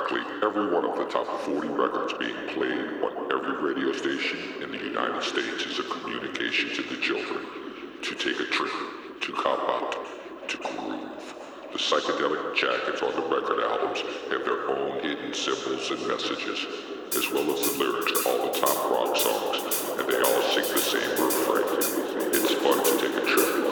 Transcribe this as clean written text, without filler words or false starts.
Practically every one of the top 40 records being played on every radio station in the United States is a communication to the children to take a trip, to cop out, to groove. The psychedelic jackets on the record albums have their own hidden symbols and messages, as well as the lyrics to all the top rock songs, and they all sing the same refrain. It's fun to take a trip.